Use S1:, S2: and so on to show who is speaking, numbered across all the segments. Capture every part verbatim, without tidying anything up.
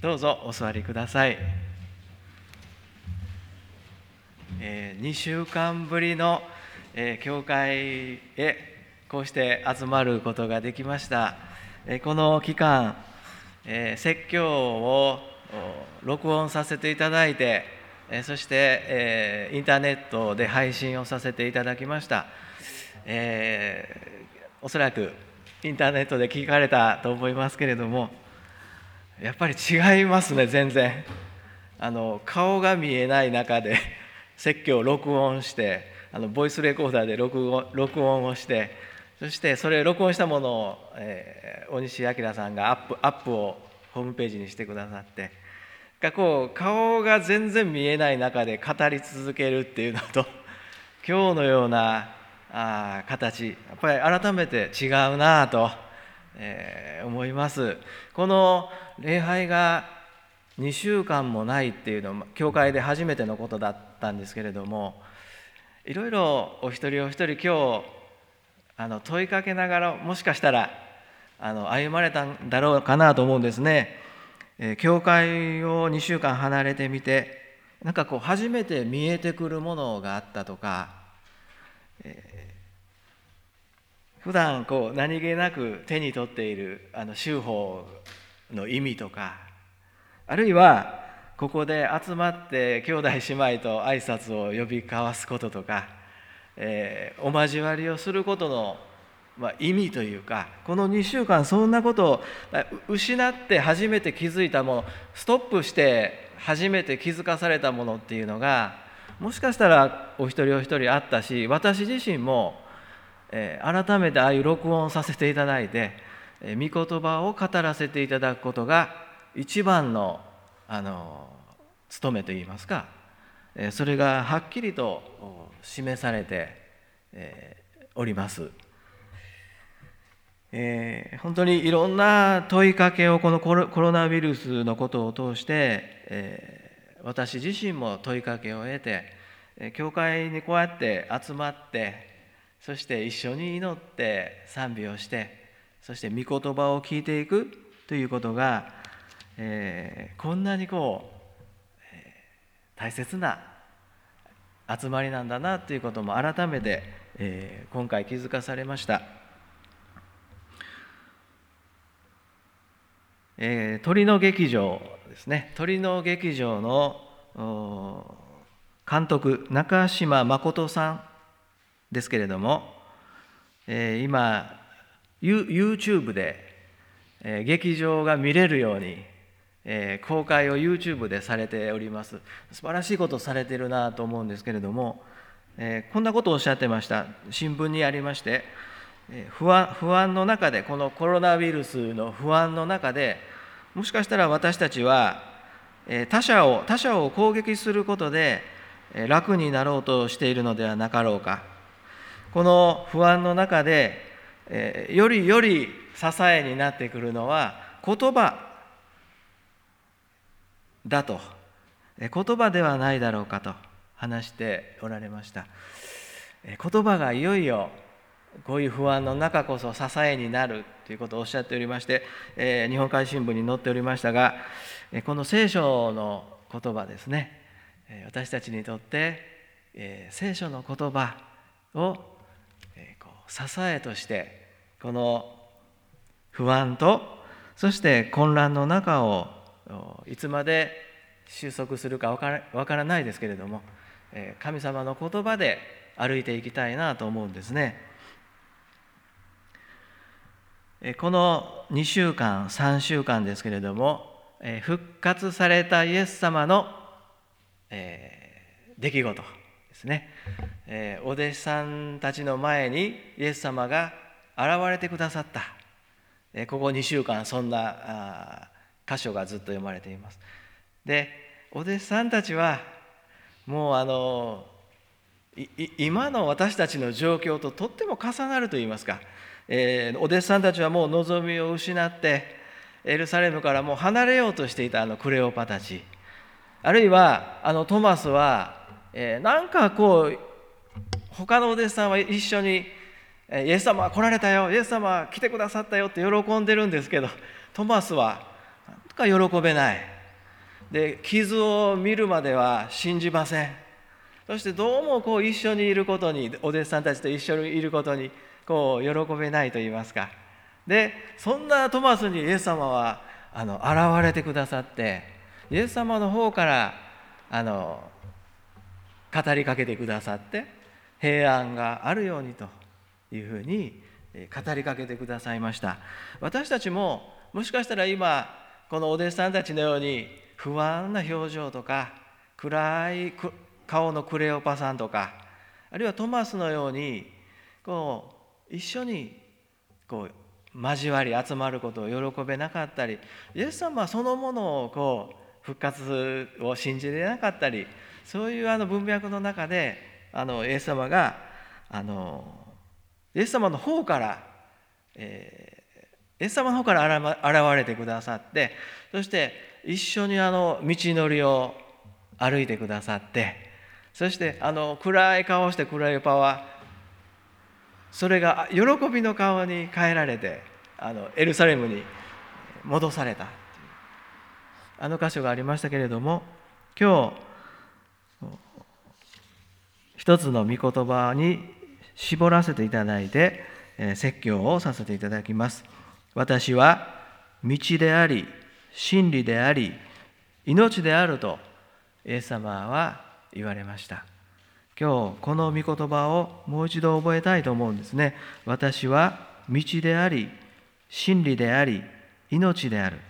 S1: どうぞお座りください。えー、にしゅうかんぶりの、えー、教会へこうして集まることができました。えー、この期間、えー、説教を録音させていただいて、えー、そして、えー、インターネットで配信をさせていただきました。えー、おそらくインターネットで聞かれたと思いますけれども、やっぱり違いますね。全然あの顔が見えない中で説教を録音して、あのボイスレコーダーで録音、録音をして、そしてそれ録音したものを、えー、大西明さんがアップ、アップをホームページにしてくださって、こう顔が全然見えない中で語り続けるっていうのと、今日のようなあ形、やっぱり改めて違うなと、えー、思います。この礼拝がにしゅうかんもないっていうのは教会で初めてのことだったんですけれども、いろいろお一人お一人今日あの問いかけながら、もしかしたらあの歩まれたんだろうかなと思うんですね。えー、教会をにしゅうかん離れてみて、なんかこう初めて見えてくるものがあったとか、えー、普段こう何気なく手に取っているあの修法の意味とか、あるいはここで集まって兄弟姉妹と挨拶を呼び交わすこととか、えー、お交わりをすることの、まあ、意味というか、このにしゅうかんそんなことを失って初めて気づいたもの、ストップして初めて気づかされたものっていうのが、もしかしたらお一人お一人あったし、私自身も、えー、改めてああいう録音させていただいて、えー、御言葉を語らせていただくことが一番の、あの務めといいますか、それがはっきりと示されております。えー、本当にいろんな問いかけをこのコロ、コロナウイルスのことを通して、えー、私自身も問いかけを得て、教会にこうやって集まって、そして一緒に祈って賛美をして、そして御言葉を聞いていくということが、えー、こんなにこう、えー、大切な集まりなんだなということも改めて、えー、今回気づかされました。えー、鳥の劇場ですね。鳥の劇場の監督、中島誠さんですけれども、えー、今 YouTube で、えー、劇場が見れるように、えー、公開を YouTube でされております。素晴らしいことをされているなと思うんですけれども、えー、こんなことをおっしゃってました。新聞にありまして、えー、不安、不安の中で、このコロナウイルスの不安の中で、もしかしたら私たちは、えー、他者を他者を攻撃することで、えー、楽になろうとしているのではなかろうか。この不安の中で、えー、よりより支えになってくるのは言葉だと、言葉ではないだろうかと話しておられました。言葉がいよいよこういう不安の中こそ支えになるということをおっしゃっておりまして、日本海新聞に載っておりましたが、この聖書の言葉ですね、私たちにとって聖書の言葉を支えとして、この不安とそして混乱の中をいつまで収束するかわからわからないですけれども、神様の言葉で歩いていきたいなと思うんですね。このにしゅうかん、さんしゅうかんですけれども、復活されたイエス様の出来事ですね。お弟子さんたちの前にイエス様が現れてくださった。ここにしゅうかん、そんな箇所がずっと読まれています。で、お弟子さんたちはもうあの今の私たちの状況ととっても重なるといいますか、えー、お弟子さんたちはもう望みを失ってエルサレムからもう離れようとしていたあのクレオパたち、あるいはあのトマスは、えー、なんかこう他のお弟子さんは一緒にイエス様は来られたよ、イエス様は来てくださったよって喜んでるんですけど、トマスはなんか喜べない。 で傷を見るまでは信じません。そしてどうもこう一緒にいることに、お弟子さんたちと一緒にいることにこう喜べないと言いますか。でそんなトマスにイエス様はあの現れてくださって、イエス様の方からあの語りかけてくださって、平安があるようにというふうに語りかけてくださいました。私たちももしかしたら今このお弟子さんたちのように不安な表情とか暗い顔のクレオパさんとか、あるいはトマスのようにこう一緒にこう交わり集まることを喜べなかったり、イエス様そのものをこう復活を信じれなかったり、そういうあの文脈の中であのイエス様があのイエス様の方から、えー、イエス様の方から現れてくださって、そして一緒にあの道のりを歩いてくださって、そしてあの暗い顔をしてクレオパはそれが喜びの顔に変えられて、あのエルサレムに戻されたというあの箇所がありましたけれども、今日一つの御言葉に絞らせていただいて説教をさせていただきます。私は道であり真理であり命であるとイエス様は言われました。今日この御言葉をもう一度覚えたいと思うんですね。私は道であり真理であり命である。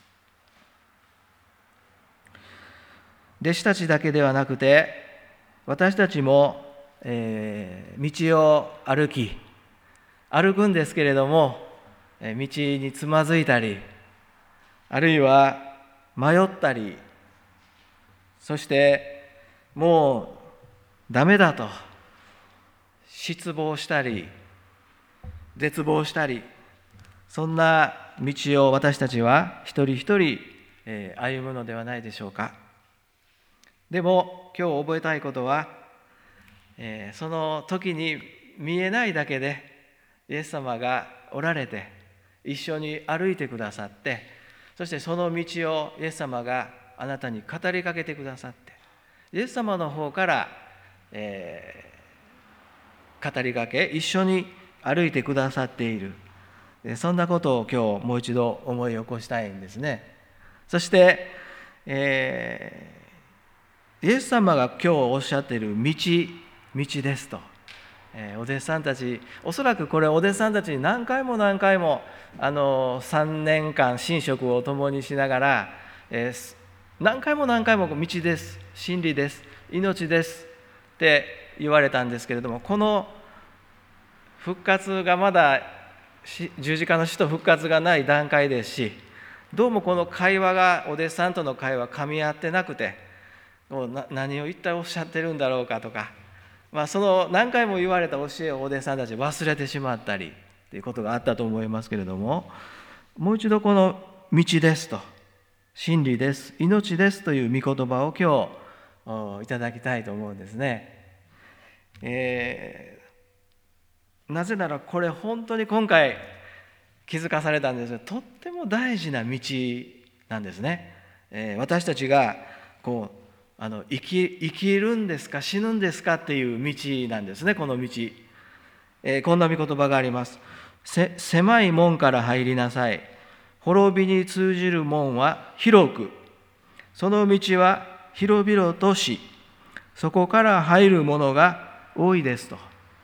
S1: 弟子たちだけではなくて私たちも、えー、道を歩き歩くんですけれども、道につまずいたり、あるいは迷ったり、そしてもうダメだと失望したり絶望したり、そんな道を私たちは一人一人歩むのではないでしょうか。でも今日覚えたいことは、その時に見えないだけでイエス様がおられて一緒に歩いてくださって、そしてその道をイエス様があなたに語りかけてくださって、イエス様の方から、えー、語りかけ一緒に歩いてくださっている、そんなことを今日もう一度思い起こしたいんですね。そして、えー、イエス様が今日おっしゃっている道、道ですと、えー、お弟子さんたち、おそらくこれお弟子さんたちに何回も何回もあのさんねんかん神職を共にしながら、えー、何回も何回も道です、真理です、命ですって言われたんですけれども、この復活がまだ十字架の死と復活がない段階ですし、どうもこの会話がお弟子さんとの会話噛み合ってなくて、何を一体おっしゃってるんだろうかとか、まあ、その何回も言われた教えをお弟子さんたち忘れてしまったりということがあったと思いますけれども、もう一度この道ですと真理です、命ですという御言葉を今日いただきたいと思うんですね。えーなぜならこれ本当に今回気づかされたんですが、とっても大事な道なんですね。えー、私たちがこうあの生き、生きるんですか死ぬんですかっていう道なんですね、この道。えー、こんな御言葉があります。せ狭い門から入りなさい。滅びに通じる門は広く、その道は広々とし、そこから入る者が多いですと。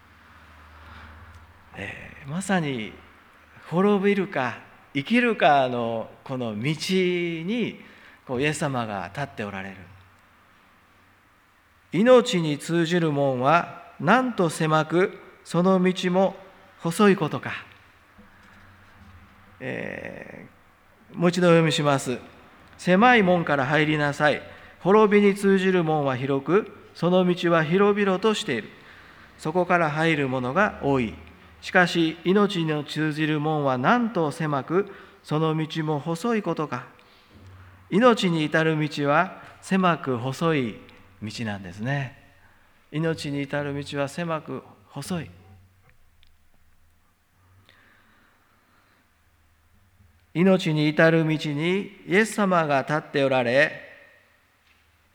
S1: えー、まさに滅びるか生きるかのこの道にこうイエス様が立っておられる。命に通じる門はなんと狭く、その道も細いことか。えー、もう一度お読みします。狭い門から入りなさい。滅びに通じる門は広く、その道は広々としている。そこから入る者が多い。しかし命の通じる門はなんと狭く、その道も細いことか。命に至る道は狭く細い道なんですね。命に至る道は狭く細い。命に至る道にイエス様が立っておられ、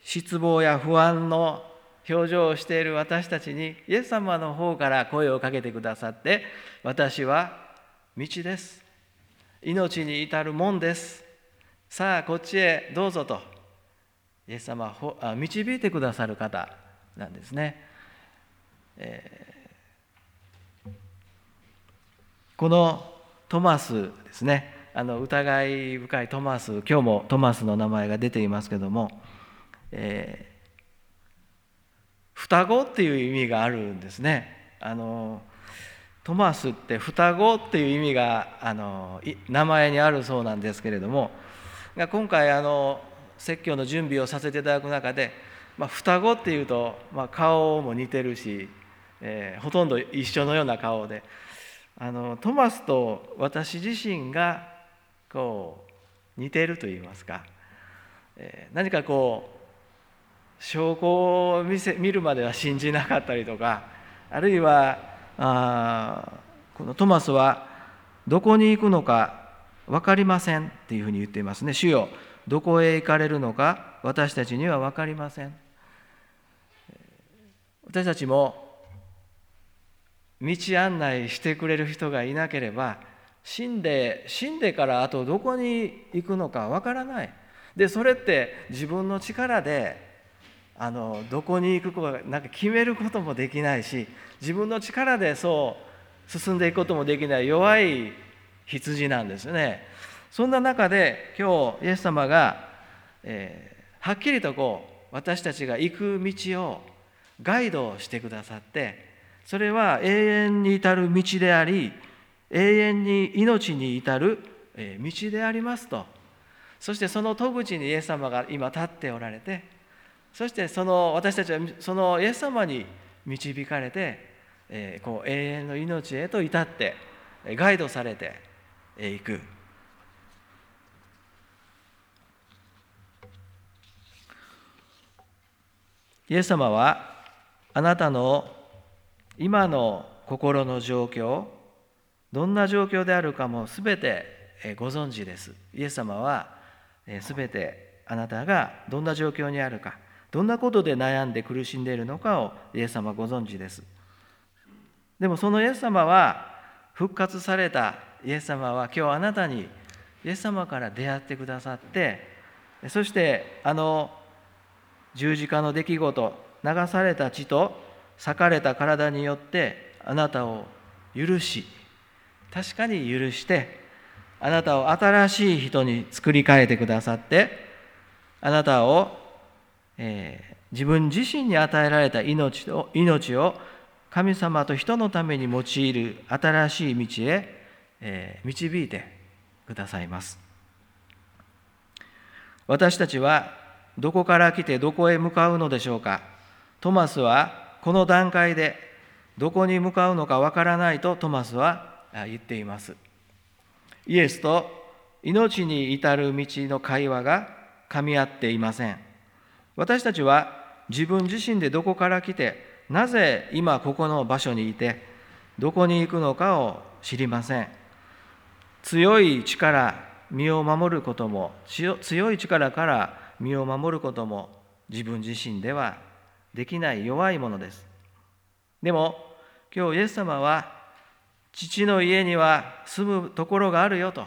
S1: 失望や不安の表情をしている私たちに、イエス様の方から声をかけてくださって、私は道です。命に至る門です。さあ、こっちへどうぞと、イエス様は導いてくださる方なんですね。えー、このトマスですね、あの疑い深いトマス、今日もトマスの名前が出ていますけども、えー双子っていう意味があるんですね。あのトマスって双子っていう意味があの名前にあるそうなんですけれども、今回あの説教の準備をさせていただく中で、まあ、双子っていうと、まあ、顔も似てるし、えー、ほとんど一緒のような顔で、あのトマスと私自身がこう似ているといいますか、えー、何かこう証拠を見せ見るまでは信じなかったりとか、あるいはあこのトマスはどこに行くのか分かりませんっていうふうに言っていますね。主よ、どこへ行かれるのか私たちには分かりません。私たちも道案内してくれる人がいなければ、死んで死んでからあとどこに行くのか分からない。でそれって自分の力であのどこに行くかなんか決めることもできないし、自分の力でそう進んでいくこともできない弱い羊なんですね。そんな中で今日イエス様が、えー、はっきりとこう私たちが行く道をガイドしてくださって、それは永遠に至る道であり、永遠に命に至る道でありますと。そしてその戸口にイエス様が今立っておられて、そしてその私たちはそのイエス様に導かれて、えー、こう永遠の命へと至ってガイドされていく。イエス様はあなたの今の心の状況、どんな状況であるかもすべてご存知です。イエス様はすべてあなたがどんな状況にあるか、どんなことで悩んで苦しんでいるのかをイエス様はご存知です。でもそのイエス様は、復活されたイエス様は今日あなたにイエス様から出会ってくださって、そしてあの十字架の出来事、流された血と裂かれた体によってあなたを許し、確かに許してあなたを新しい人に作り変えてくださって、あなたをえー、自分自身に与えられた命を、命を神様と人のために用いる新しい道へ、えー、導いてくださいます。私たちはどこから来てどこへ向かうのでしょうか。トマスはこの段階でどこに向かうのかわからないとトマスは言っています。イエスと命に至る道の会話が噛み合っていません。私たちは自分自身でどこから来て、なぜ今ここの場所にいて、どこに行くのかを知りません。強い力、身を守ることも、強い力から身を守ることも自分自身ではできない弱いものです。でも今日イエス様は、父の家には住むところがあるよと、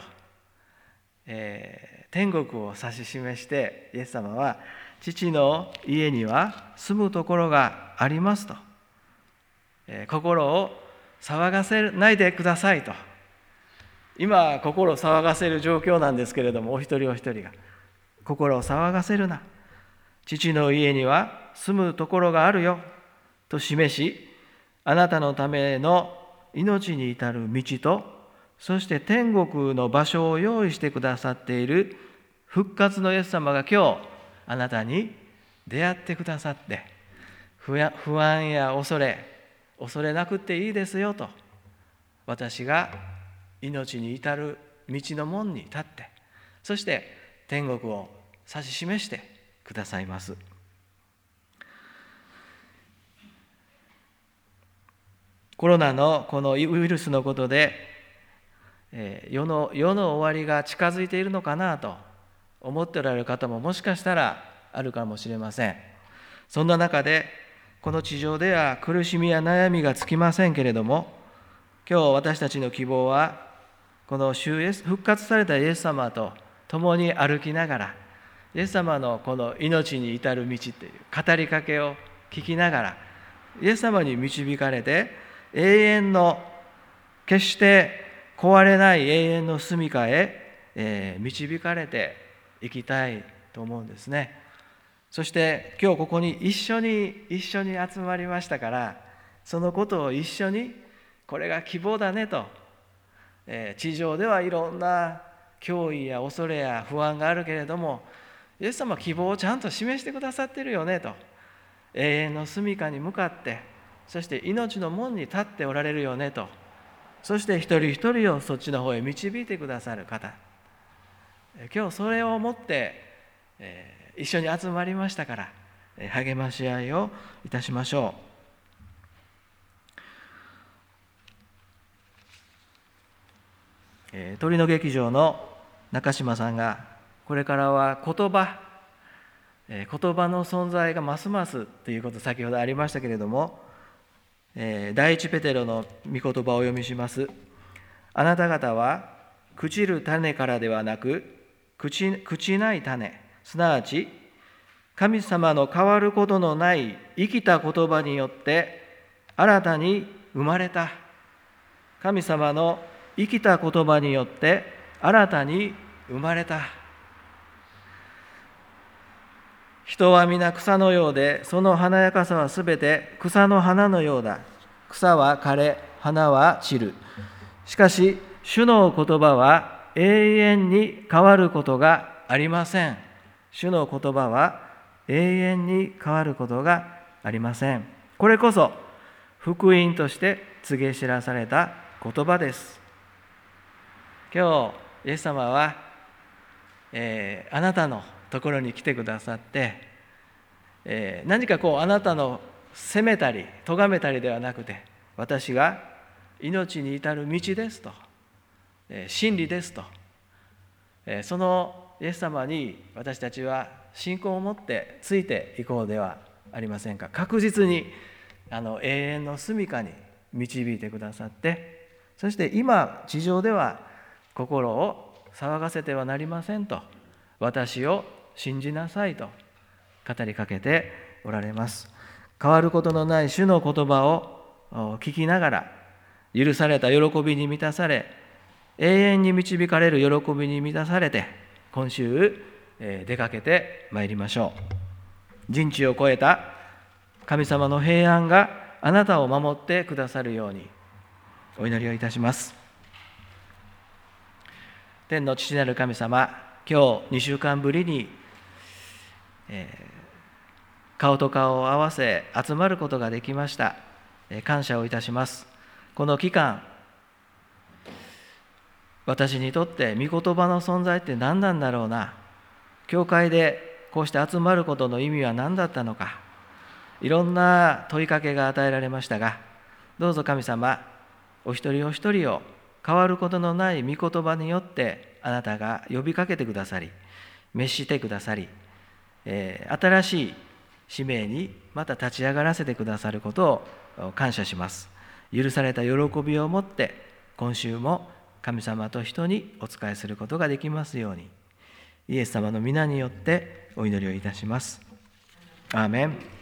S1: えー、天国を指し示して、イエス様は父の家には住むところがありますと、えー、心を騒がせないでくださいと。今心を騒がせる状況なんですけれども、お一人お一人が心を騒がせるな、父の家には住むところがあるよと示し、あなたのための命に至る道と、そして天国の場所を用意してくださっている復活のイエス様が今日あなたに出会ってくださって、不安や恐れ恐れなくていいですよと、私が命に至る道の門に立って、そして天国を指し示してくださいます。コロナのこのウイルスのことで、えー、世の世の終わりが近づいているのかなと思っておられる方ももしかしたらあるかもしれません。そんな中で、この地上では苦しみや悩みがつきませんけれども、今日私たちの希望は、この主イエス復活されたイエス様と共に歩きながら、イエス様のこの命に至る道っていう語りかけを聞きながら、イエス様に導かれて、永遠の決して壊れない永遠の住処へ、えー、導かれていきたいと思うんですね。そして今日ここに一緒に一緒に集まりましたから、そのことを一緒に、これが希望だねと、えー、地上ではいろんな脅威や恐れや不安があるけれども、イエス様は希望をちゃんと示してくださってるよねと、永遠の住処に向かって、そして命の門に立っておられるよねと、そして一人一人をそっちの方へ導いてくださる方、今日それをもって、えー一緒に集まりましたから、励まし合いをいたしましょう。えー、鳥の劇場の中島さんが、これからは言葉、えー、言葉の存在がますますということ先ほどありましたけれども、えー、第一ペテロの御言葉をお読みします。あなた方は朽ちる種からではなく、朽ち、朽ちない種、すなわち神様の変わることのない生きた言葉によって新たに生まれた、神様の生きた言葉によって新たに生まれた。人は皆草のようで、その華やかさはすべて草の花のようだ。草は枯れ、花は散る。しかし主の言葉は永遠に変わることがありません。主の言葉は永遠に変わることがありません。これこそ福音として告げ知らされた言葉です。今日イエス様は、えー、あなたのところに来てくださって、えー、何かこうあなたの責めたり咎めたりではなくて、私が命に至る道ですと、えー、真理ですと、えー、そのイエス様に私たちは信仰を持ってついていこうではありませんか。確実にあの永遠の住処に導いてくださって、そして今地上では心を騒がせてはなりませんと、私を信じなさいと語りかけておられます。変わることのない主の言葉を聞きながら、許された喜びに満たされ、永遠に導かれる喜びに満たされて、今週出かけてまいりましょう。人知を超えた神様の平安があなたを守ってくださるようにお祈りをいたします。天の父なる神様、今日にしゅうかんぶりに、えー、顔と顔を合わせ集まることができました。えー、感謝をいたします。この期間、私にとって御言葉の存在って何なんだろうな、教会でこうして集まることの意味は何だったのか、いろんな問いかけが与えられましたが、どうぞ神様、お一人お一人を変わることのない御言葉によってあなたが呼びかけてくださり、召してくださり、えー、新しい使命にまた立ち上がらせてくださることを感謝します。許された喜びを持って今週も神様と人にお仕えすることができますように、イエス様の皆によってお祈りをいたします。アーメン。